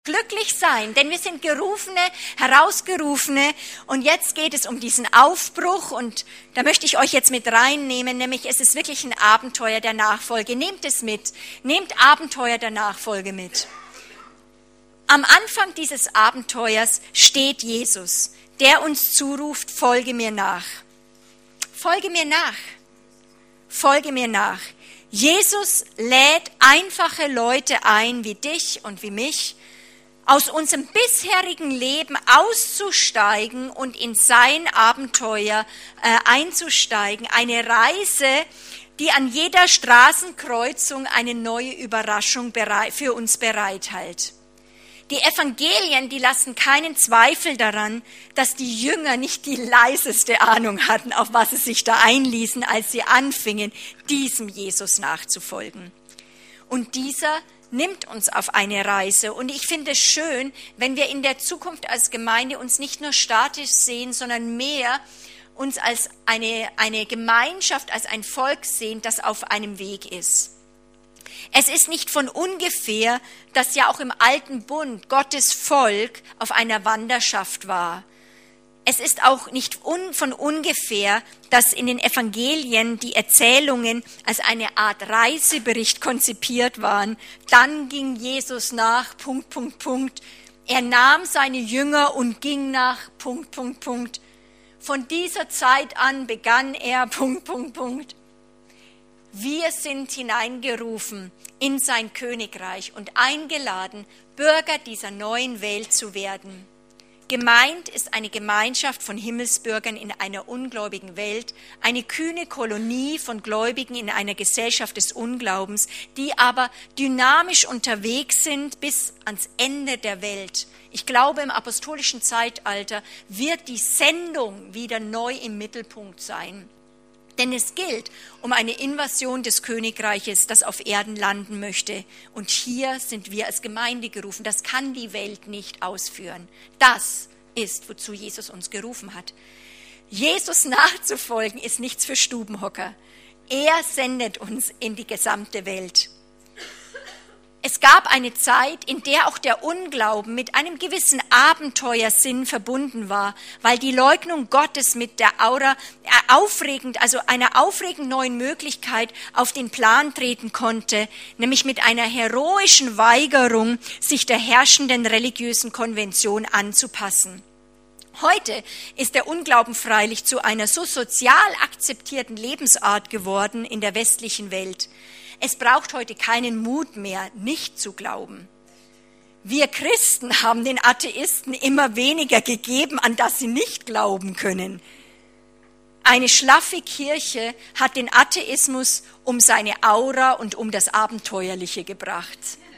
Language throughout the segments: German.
glücklich sein, denn wir sind Gerufene, Herausgerufene und jetzt geht es um diesen Aufbruch und da möchte ich euch jetzt mit reinnehmen, nämlich es ist wirklich ein Abenteuer der Nachfolge. Nehmt es mit, nehmt Abenteuer der Nachfolge mit. Am Anfang dieses Abenteuers steht Jesus, der uns zuruft, folge mir nach. Folge mir nach. Folge mir nach. Jesus lädt einfache Leute ein, wie dich und wie mich, aus unserem bisherigen Leben auszusteigen und in sein Abenteuer einzusteigen. Eine Reise, die an jeder Straßenkreuzung eine neue Überraschung für uns bereithält. Die Evangelien, die lassen keinen Zweifel daran, dass die Jünger nicht die leiseste Ahnung hatten, auf was sie sich da einließen, als sie anfingen, diesem Jesus nachzufolgen. Und dieser nimmt uns auf eine Reise. Und ich finde es schön, wenn wir in der Zukunft als Gemeinde uns nicht nur statisch sehen, sondern mehr uns als eine Gemeinschaft, als ein Volk sehen, das auf einem Weg ist. Es ist nicht von ungefähr, dass ja auch im Alten Bund Gottes Volk auf einer Wanderschaft war. Es ist auch nicht von ungefähr, dass in den Evangelien die Erzählungen als eine Art Reisebericht konzipiert waren. Dann ging Jesus nach, ... Er nahm seine Jünger und ging nach, ... Von dieser Zeit an begann er, ... Wir sind hineingerufen in sein Königreich und eingeladen, Bürger dieser neuen Welt zu werden. Gemeint ist eine Gemeinschaft von Himmelsbürgern in einer ungläubigen Welt, eine kühne Kolonie von Gläubigen in einer Gesellschaft des Unglaubens, die aber dynamisch unterwegs sind bis ans Ende der Welt. Ich glaube, im apostolischen Zeitalter wird die Sendung wieder neu im Mittelpunkt sein. Denn es gilt um eine Invasion des Königreiches, das auf Erden landen möchte. Und hier sind wir als Gemeinde gerufen. Das kann die Welt nicht ausführen. Das ist, wozu Jesus uns gerufen hat. Jesus nachzufolgen ist nichts für Stubenhocker. Er sendet uns in die gesamte Welt. Es gab eine Zeit, in der auch der Unglauben mit einem gewissen Abenteuersinn verbunden war, weil die Leugnung Gottes mit der einer aufregend neuen Möglichkeit auf den Plan treten konnte, nämlich mit einer heroischen Weigerung, sich der herrschenden religiösen Konvention anzupassen. Heute ist der Unglauben freilich zu einer so sozial akzeptierten Lebensart geworden in der westlichen Welt. Es braucht heute keinen Mut mehr, nicht zu glauben. Wir Christen haben den Atheisten immer weniger gegeben, an das sie nicht glauben können. Eine schlaffe Kirche hat den Atheismus um seine Aura und um das Abenteuerliche gebracht.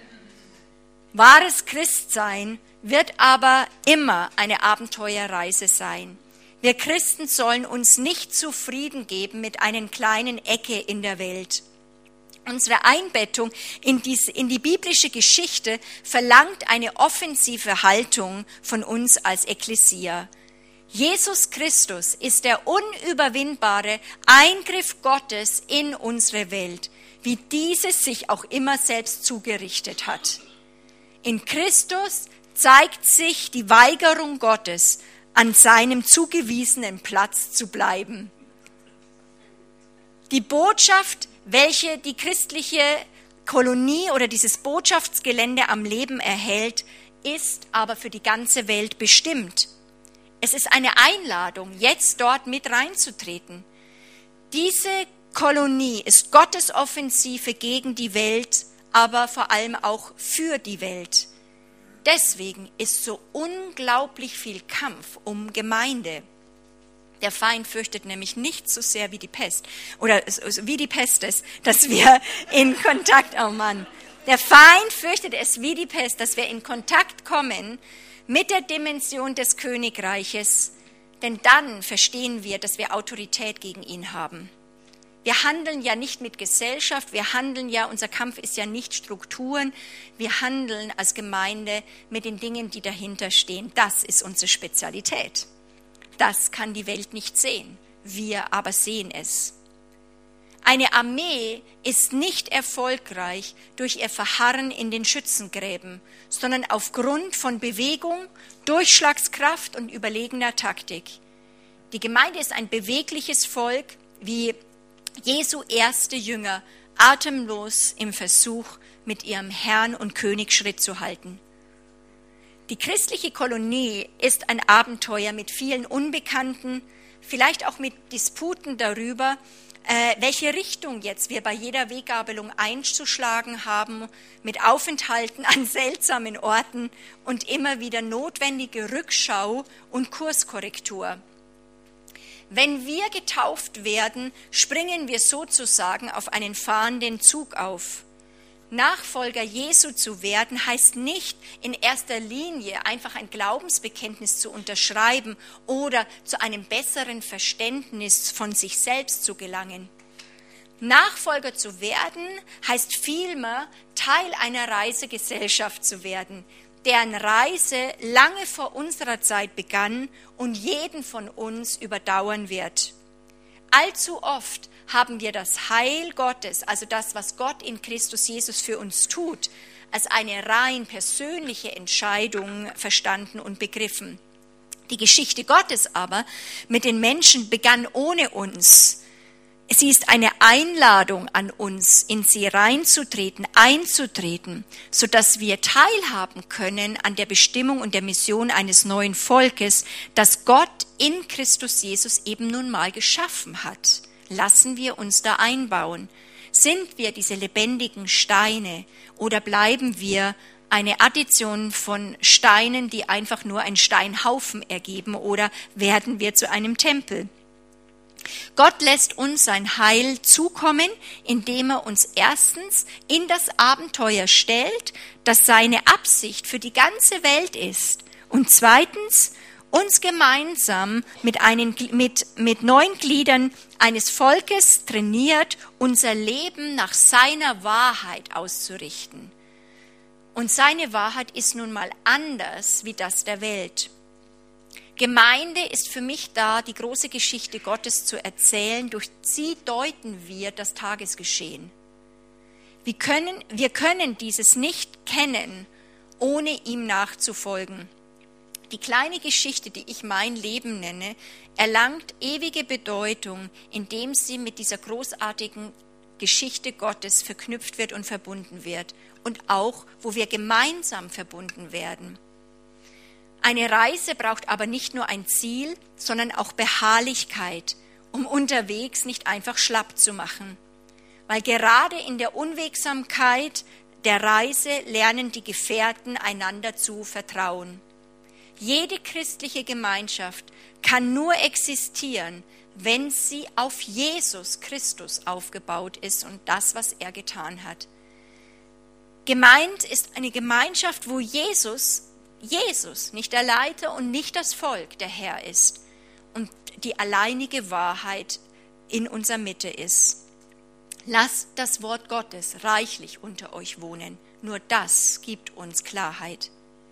Wahres Christsein wird aber immer eine Abenteuerreise sein. Wir Christen sollen uns nicht zufrieden geben mit einer kleinen Ecke in der Welt. Unsere Einbettung in die biblische Geschichte verlangt eine offensive Haltung von uns als Ekklesia. Jesus Christus ist der unüberwindbare Eingriff Gottes in unsere Welt, wie diese sich auch immer selbst zugerichtet hat. In Christus zeigt sich die Weigerung Gottes, an seinem zugewiesenen Platz zu bleiben. Die Botschaft, welche die christliche Kolonie oder dieses Botschaftsgelände am Leben erhält, ist aber für die ganze Welt bestimmt. Es ist eine Einladung, jetzt dort mit reinzutreten. Diese Kolonie ist Gottes Offensive gegen die Welt, aber vor allem auch für die Welt. Deswegen ist so unglaublich viel Kampf um Gemeinde. Der Feind fürchtet nämlich nicht so sehr wie die Pest, oder wie die Pest ist, dass wir in Kontakt, der Feind fürchtet es wie die Pest, dass wir in Kontakt kommen mit der Dimension des Königreiches, denn dann verstehen wir, dass wir Autorität gegen ihn haben. Wir handeln ja nicht mit Gesellschaft, unser Kampf ist ja nicht Strukturen, wir handeln als Gemeinde mit den Dingen, die dahinter stehen. Das ist unsere Spezialität. Das kann die Welt nicht sehen, wir aber sehen es. Eine Armee ist nicht erfolgreich durch ihr Verharren in den Schützengräben, sondern aufgrund von Bewegung, Durchschlagskraft und überlegener Taktik. Die Gemeinde ist ein bewegliches Volk, wie Jesu erste Jünger, atemlos im Versuch, mit ihrem Herrn und König Schritt zu halten. Die christliche Kolonie ist ein Abenteuer mit vielen Unbekannten, vielleicht auch mit Disputen darüber, welche Richtung jetzt wir bei jeder Weggabelung einzuschlagen haben, mit Aufenthalten an seltsamen Orten und immer wieder notwendige Rückschau und Kurskorrektur. Wenn wir getauft werden, springen wir sozusagen auf einen fahrenden Zug auf. Nachfolger Jesu zu werden, heißt nicht in erster Linie einfach ein Glaubensbekenntnis zu unterschreiben oder zu einem besseren Verständnis von sich selbst zu gelangen. Nachfolger zu werden, heißt vielmehr Teil einer Reisegesellschaft zu werden, deren Reise lange vor unserer Zeit begann und jeden von uns überdauern wird. Allzu oft haben wir das Heil Gottes, also das, was Gott in Christus Jesus für uns tut, als eine rein persönliche Entscheidung verstanden und begriffen. Die Geschichte Gottes aber mit den Menschen begann ohne uns. Sie ist eine Einladung an uns, in sie reinzutreten, einzutreten, sodass wir teilhaben können an der Bestimmung und der Mission eines neuen Volkes, das Gott in Christus Jesus eben nun mal geschaffen hat. Lassen wir uns da einbauen. Sind wir diese lebendigen Steine oder bleiben wir eine Addition von Steinen, die einfach nur einen Steinhaufen ergeben, oder werden wir zu einem Tempel? Gott lässt uns sein Heil zukommen, indem er uns erstens in das Abenteuer stellt, das seine Absicht für die ganze Welt ist, und zweitens uns gemeinsam mit 9 Gliedern eines Volkes trainiert, unser Leben nach seiner Wahrheit auszurichten. Und seine Wahrheit ist nun mal anders wie das der Welt. Gemeinde ist für mich da, die große Geschichte Gottes zu erzählen. Durch sie deuten wir das Tagesgeschehen. Wir können dieses nicht kennen, ohne ihm nachzufolgen. Die kleine Geschichte, die ich mein Leben nenne, erlangt ewige Bedeutung, indem sie mit dieser großartigen Geschichte Gottes verknüpft wird und verbunden wird. Und auch, wo wir gemeinsam verbunden werden. Eine Reise braucht aber nicht nur ein Ziel, sondern auch Beharrlichkeit, um unterwegs nicht einfach schlapp zu machen. Weil gerade in der Unwegsamkeit der Reise lernen die Gefährten einander zu vertrauen. Jede christliche Gemeinschaft kann nur existieren, wenn sie auf Jesus Christus aufgebaut ist und das, was er getan hat. Gemeint ist eine Gemeinschaft, wo Jesus, nicht der Leiter und nicht das Volk, der Herr ist und die alleinige Wahrheit in unserer Mitte ist. Lasst das Wort Gottes reichlich unter euch wohnen. Nur das gibt uns Klarheit.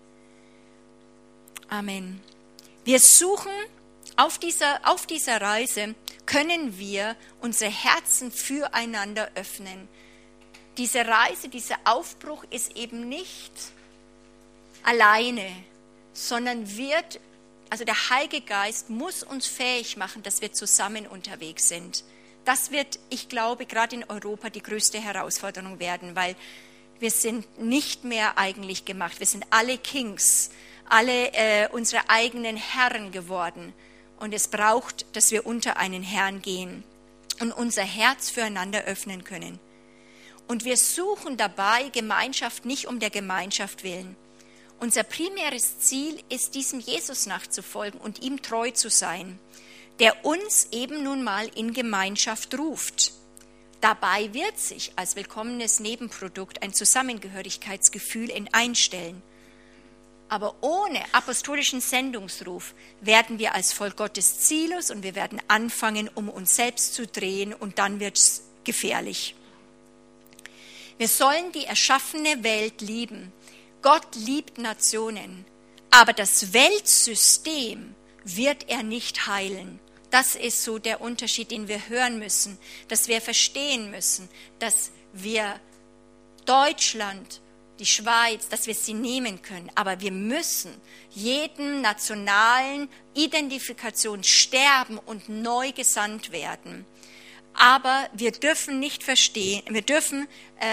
Amen. Wir suchen auf dieser Reise, können wir unsere Herzen füreinander öffnen. Diese Reise, dieser Aufbruch ist eben nicht alleine, sondern der Heilige Geist muss uns fähig machen, dass wir zusammen unterwegs sind. Das wird, ich glaube, gerade in Europa die größte Herausforderung werden, weil wir sind nicht mehr eigentlich gemacht. Wir sind alle Kings, alle unsere eigenen Herren geworden. Und es braucht, dass wir unter einen Herrn gehen und unser Herz füreinander öffnen können. Und wir suchen dabei Gemeinschaft nicht um der Gemeinschaft willen. Unser primäres Ziel ist, diesem Jesus nachzufolgen und ihm treu zu sein, der uns eben nun mal in Gemeinschaft ruft. Dabei wird sich als willkommenes Nebenprodukt ein Zusammengehörigkeitsgefühl einstellen. Aber ohne apostolischen Sendungsruf werden wir als Volk Gottes ziellos und wir werden anfangen, um uns selbst zu drehen, und dann wird es gefährlich. Wir sollen die erschaffene Welt lieben. Gott liebt Nationen, aber das Weltsystem wird er nicht heilen. Das ist so der Unterschied, den wir hören müssen, dass wir verstehen müssen, dass wir Deutschland, die Schweiz, dass wir sie nehmen können. Aber wir müssen jeden nationalen Identifikation sterben und neu gesandt werden. Aber wir dürfen nicht verstehen, wir dürfen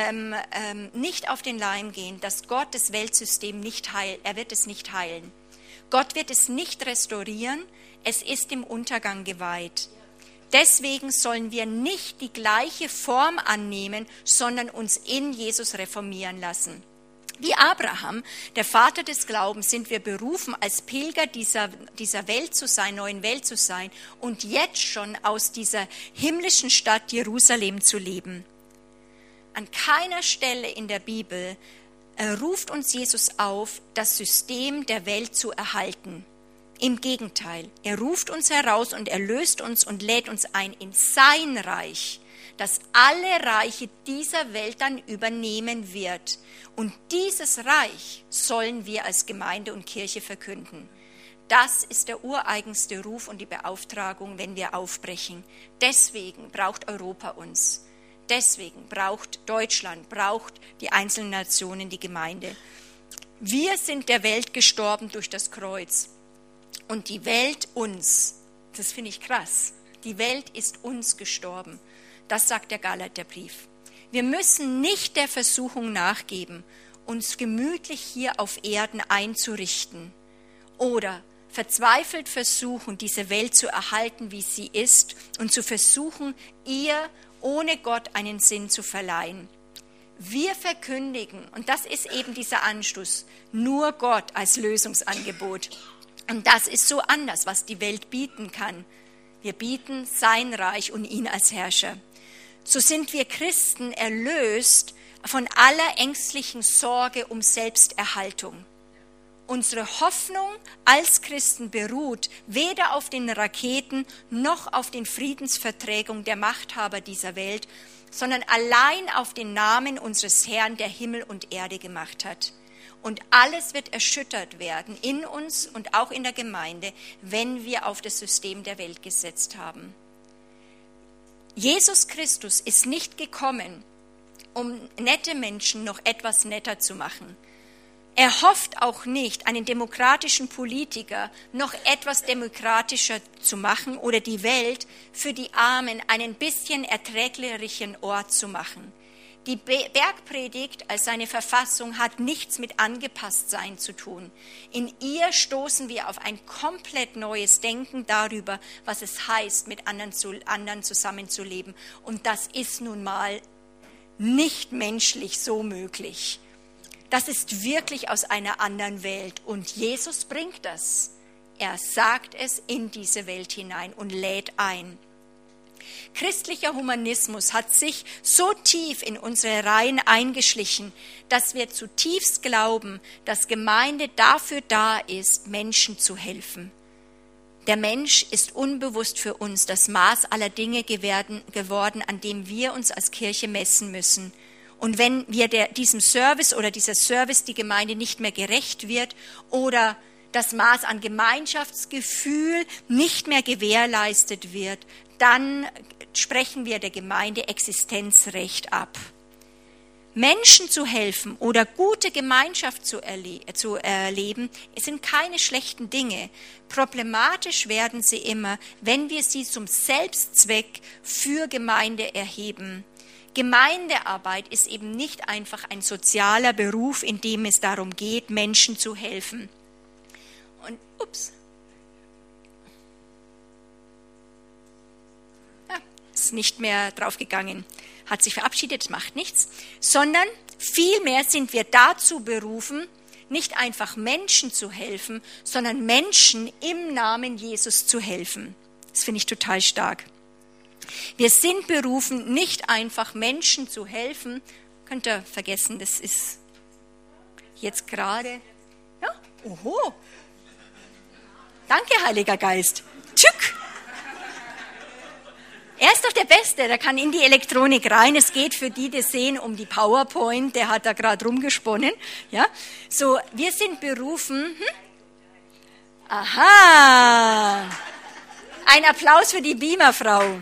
nicht auf den Leim gehen, dass Gott das Weltsystem nicht heilt. Er wird es nicht heilen. Gott wird es nicht restaurieren. Es ist dem Untergang geweiht. Deswegen sollen wir nicht die gleiche Form annehmen, sondern uns in Jesus reformieren lassen. Wie Abraham, der Vater des Glaubens, sind wir berufen, als Pilger dieser Welt zu sein, neuen Welt zu sein und jetzt schon aus dieser himmlischen Stadt Jerusalem zu leben. An keiner Stelle in der Bibel ruft uns Jesus auf, das System der Welt zu erhalten. Im Gegenteil, er ruft uns heraus und erlöst uns und lädt uns ein in sein Reich, das alle Reiche dieser Welt dann übernehmen wird. Und dieses Reich sollen wir als Gemeinde und Kirche verkünden. Das ist der ureigenste Ruf und die Beauftragung, wenn wir aufbrechen. Deswegen braucht Europa uns. Deswegen braucht Deutschland, braucht die einzelnen Nationen die Gemeinde. Wir sind der Welt gestorben durch das Kreuz. Und die Welt uns. Das finde ich krass. Die Welt ist uns gestorben. Das sagt der Galaterbrief. Wir müssen nicht der Versuchung nachgeben, uns gemütlich hier auf Erden einzurichten oder verzweifelt versuchen, diese Welt zu erhalten, wie sie ist und zu versuchen, ihr ohne Gott einen Sinn zu verleihen. Wir verkündigen, und das ist eben dieser Anstoß, nur Gott als Lösungsangebot. Und das ist so anders, was die Welt bieten kann. Wir bieten sein Reich und ihn als Herrscher. So sind wir Christen erlöst von aller ängstlichen Sorge um Selbsterhaltung. Unsere Hoffnung als Christen beruht weder auf den Raketen noch auf den Friedensverträgen der Machthaber dieser Welt, sondern allein auf den Namen unseres Herrn, der Himmel und Erde gemacht hat. Und alles wird erschüttert werden in uns und auch in der Gemeinde, wenn wir auf das System der Welt gesetzt haben. Jesus Christus ist nicht gekommen, um nette Menschen noch etwas netter zu machen. Er hofft auch nicht, einen demokratischen Politiker noch etwas demokratischer zu machen oder die Welt für die Armen einen bisschen erträglicheren Ort zu machen. Die Bergpredigt als seine Verfassung hat nichts mit Angepasstsein zu tun. In ihr stoßen wir auf ein komplett neues Denken darüber, was es heißt, mit anderen zusammenzuleben. Und das ist nun mal nicht menschlich so möglich. Das ist wirklich aus einer anderen Welt. Und Jesus bringt das. Er sagt es in diese Welt hinein und lädt ein. Christlicher Humanismus hat sich so tief in unsere Reihen eingeschlichen, dass wir zutiefst glauben, dass Gemeinde dafür da ist, Menschen zu helfen. Der Mensch ist unbewusst für uns das Maß aller Dinge geworden, an dem wir uns als Kirche messen müssen. Und wenn wir diesem Service oder dieser Service die Gemeinde nicht mehr gerecht wird oder das Maß an Gemeinschaftsgefühl nicht mehr gewährleistet wird, dann sprechen wir der Gemeinde Existenzrecht ab. Menschen zu helfen oder gute Gemeinschaft zu erleben, sind keine schlechten Dinge. Problematisch werden sie immer, wenn wir sie zum Selbstzweck für Gemeinde erheben. Gemeindearbeit ist eben nicht einfach ein sozialer Beruf, in dem es darum geht, Menschen zu helfen. Und ist nicht mehr draufgegangen, hat sich verabschiedet, macht nichts, sondern vielmehr sind wir dazu berufen, nicht einfach Menschen zu helfen, sondern Menschen im Namen Jesus zu helfen. Das finde ich total stark. Wir sind berufen, nicht einfach Menschen zu helfen. Könnt ihr vergessen, das ist jetzt gerade. Ja, oho. Danke, Heiliger Geist. Tschück. Er ist doch der Beste, der kann in die Elektronik rein. Es geht für die, die sehen, um die PowerPoint, der hat da gerade rumgesponnen. Ja, so, wir sind berufen. Aha. Ein Applaus für die Beamer-Frau.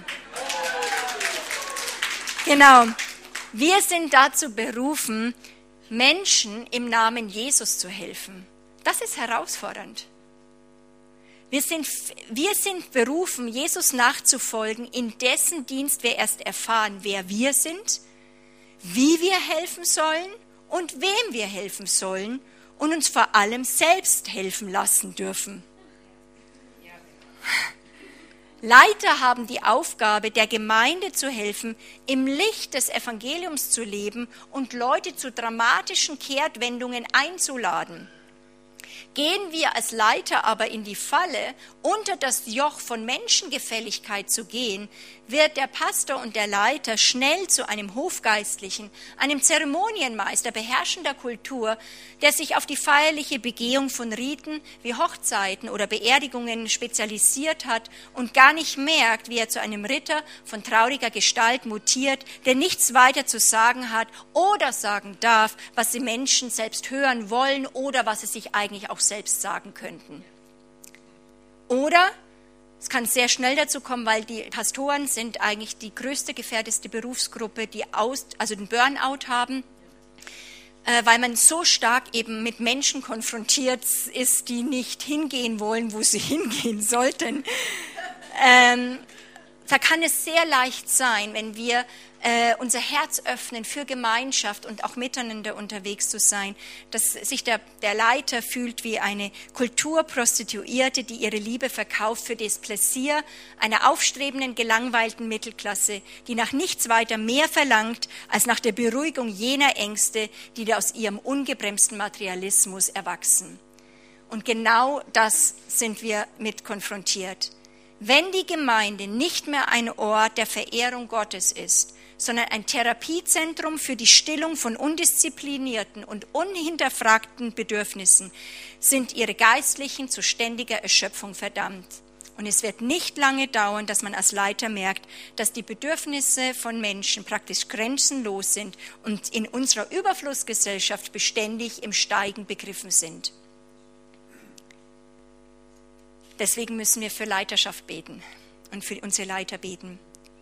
Genau. Wir sind dazu berufen, Menschen im Namen Jesus zu helfen. Das ist herausfordernd. Wir sind berufen, Jesus nachzufolgen, in dessen Dienst wir erst erfahren, wer wir sind, wie wir helfen sollen und wem wir helfen sollen und uns vor allem selbst helfen lassen dürfen. Leiter haben die Aufgabe, der Gemeinde zu helfen, im Licht des Evangeliums zu leben und Leute zu dramatischen Kehrtwendungen einzuladen. Gehen wir als Leiter aber in die Falle, unter das Joch von Menschengefälligkeit zu gehen, wird der Pastor und der Leiter schnell zu einem Hofgeistlichen, einem Zeremonienmeister beherrschender Kultur, der sich auf die feierliche Begehung von Riten wie Hochzeiten oder Beerdigungen spezialisiert hat und gar nicht merkt, wie er zu einem Ritter von trauriger Gestalt mutiert, der nichts weiter zu sagen hat oder sagen darf, was die Menschen selbst hören wollen oder was sie sich eigentlich auch selbst sagen könnten. Oder es kann sehr schnell dazu kommen, weil die Pastoren sind eigentlich die größte gefährdete Berufsgruppe, die den Burnout haben, weil man so stark eben mit Menschen konfrontiert ist, die nicht hingehen wollen, wo sie hingehen sollten. Da kann es sehr leicht sein, wenn wir unser Herz öffnen für Gemeinschaft und auch miteinander unterwegs zu sein, dass sich der Leiter fühlt wie eine Kulturprostituierte, die ihre Liebe verkauft für das Pläsier einer aufstrebenden, gelangweilten Mittelklasse, die nach nichts weiter mehr verlangt, als nach der Beruhigung jener Ängste, die aus ihrem ungebremsten Materialismus erwachsen. Und genau das sind wir mit konfrontiert. Wenn die Gemeinde nicht mehr ein Ort der Verehrung Gottes ist, sondern ein Therapiezentrum für die Stillung von undisziplinierten und unhinterfragten Bedürfnissen, sind ihre Geistlichen zu ständiger Erschöpfung verdammt. Und es wird nicht lange dauern, dass man als Leiter merkt, dass die Bedürfnisse von Menschen praktisch grenzenlos sind und in unserer Überflussgesellschaft beständig im Steigen begriffen sind. Deswegen müssen wir für Leiterschaft beten und für unsere Leiter beten.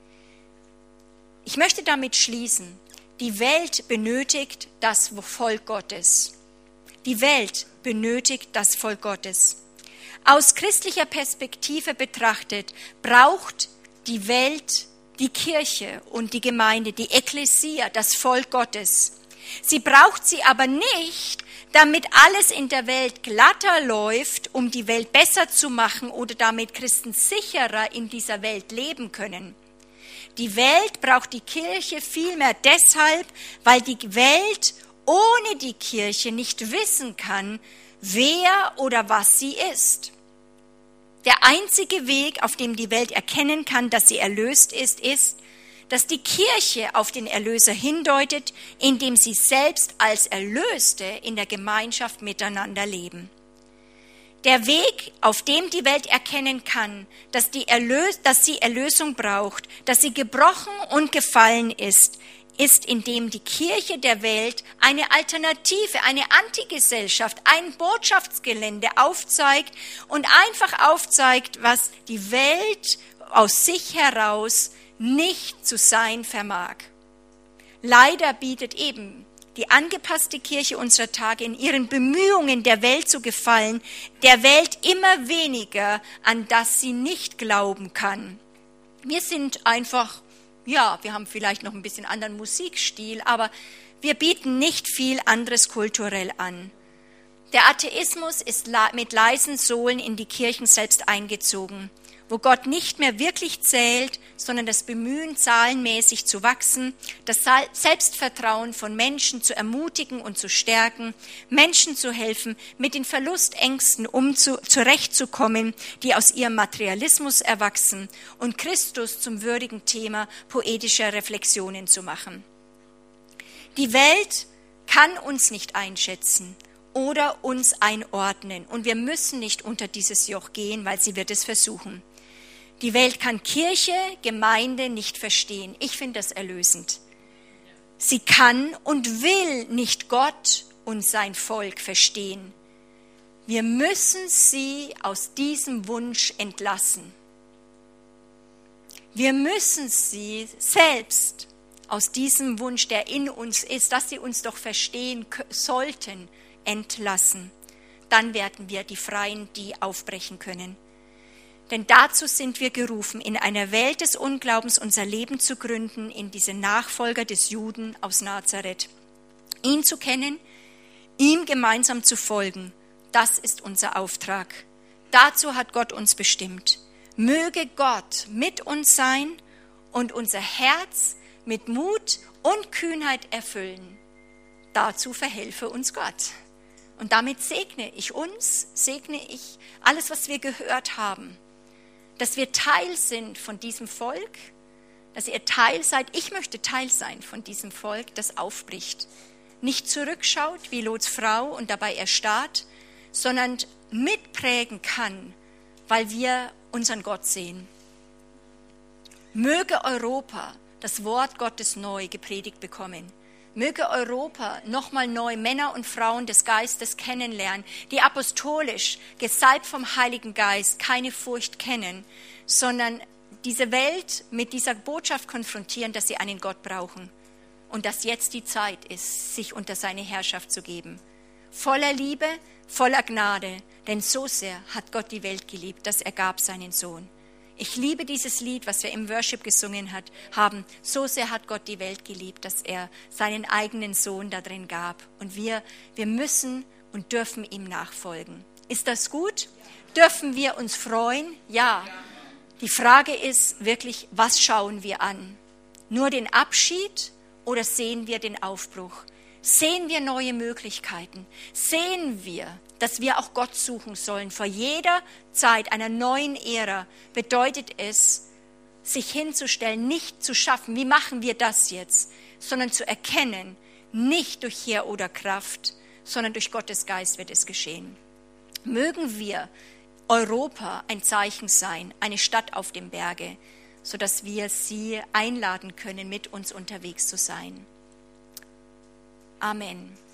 Ich möchte damit schließen, die Welt benötigt das Volk Gottes. Die Welt benötigt das Volk Gottes. Aus christlicher Perspektive betrachtet braucht die Welt die Kirche und die Gemeinde, die Ekklesia, das Volk Gottes. Sie braucht sie aber nicht, damit alles in der Welt glatter läuft, um die Welt besser zu machen oder damit Christen sicherer in dieser Welt leben können. Die Welt braucht die Kirche vielmehr deshalb, weil die Welt ohne die Kirche nicht wissen kann, wer oder was sie ist. Der einzige Weg, auf dem die Welt erkennen kann, dass sie erlöst ist, dass die Kirche auf den Erlöser hindeutet, indem sie selbst als Erlöste in der Gemeinschaft miteinander leben. Der Weg, auf dem die Welt erkennen kann, dass sie Erlösung braucht, dass sie gebrochen und gefallen ist, indem die Kirche der Welt eine Alternative, eine Antigesellschaft, ein Botschaftsgelände aufzeigt und einfach aufzeigt, was die Welt aus sich heraus nicht zu sein vermag. Leider bietet eben die angepasste Kirche unserer Tage in ihren Bemühungen, der Welt zu gefallen, der Welt immer weniger, an das sie nicht glauben kann. Wir sind einfach, wir haben vielleicht noch ein bisschen anderen Musikstil, aber wir bieten nicht viel anderes kulturell an. Der Atheismus ist mit leisen Sohlen in die Kirchen selbst eingezogen, wo Gott nicht mehr wirklich zählt, sondern das Bemühen, zahlenmäßig zu wachsen, das Selbstvertrauen von Menschen zu ermutigen und zu stärken, Menschen zu helfen, mit den Verlustängsten zurechtzukommen, die aus ihrem Materialismus erwachsen, und Christus zum würdigen Thema poetischer Reflexionen zu machen. Die Welt kann uns nicht einschätzen oder uns einordnen, und wir müssen nicht unter dieses Joch gehen, weil sie wird es versuchen. Die Welt kann Kirche, Gemeinde nicht verstehen. Ich finde das erlösend. Sie kann und will nicht Gott und sein Volk verstehen. Wir müssen sie aus diesem Wunsch entlassen. Wir müssen sie selbst aus diesem Wunsch, der in uns ist, dass sie uns doch verstehen sollten, entlassen. Dann werden wir die Freien, die aufbrechen können. Denn dazu sind wir gerufen, in einer Welt des Unglaubens unser Leben zu gründen, in diese Nachfolger des Juden aus Nazareth. Ihn zu kennen, ihm gemeinsam zu folgen, das ist unser Auftrag. Dazu hat Gott uns bestimmt. Möge Gott mit uns sein und unser Herz mit Mut und Kühnheit erfüllen. Dazu verhelfe uns Gott. Und damit segne ich uns, segne ich alles, was wir gehört haben, dass wir Teil sind von diesem Volk, dass ihr Teil seid. Ich möchte Teil sein von diesem Volk, das aufbricht. Nicht zurückschaut wie Lots Frau und dabei erstarrt, sondern mitprägen kann, weil wir unseren Gott sehen. Möge Europa das Wort Gottes neu gepredigt bekommen. Möge Europa nochmal neu Männer und Frauen des Geistes kennenlernen, die apostolisch, gesalbt vom Heiligen Geist, keine Furcht kennen, sondern diese Welt mit dieser Botschaft konfrontieren, dass sie einen Gott brauchen und dass jetzt die Zeit ist, sich unter seine Herrschaft zu geben. Voller Liebe, voller Gnade, denn so sehr hat Gott die Welt geliebt, dass er gab seinen Sohn. Ich liebe dieses Lied, was wir im Worship gesungen haben. So sehr hat Gott die Welt geliebt, dass er seinen eigenen Sohn da drin gab. Und wir müssen und dürfen ihm nachfolgen. Ist das gut? Dürfen wir uns freuen? Ja. Die Frage ist wirklich, was schauen wir an? Nur den Abschied oder sehen wir den Aufbruch? Sehen wir neue Möglichkeiten? Sehen wir, dass wir auch Gott suchen sollen? Vor jeder Zeit einer neuen Ära bedeutet es, sich hinzustellen, nicht zu schaffen, wie machen wir das jetzt, sondern zu erkennen, nicht durch Heer oder Kraft, sondern durch Gottes Geist wird es geschehen. Mögen wir Europa ein Zeichen sein, eine Stadt auf dem Berge, sodass wir sie einladen können, mit uns unterwegs zu sein. Amen.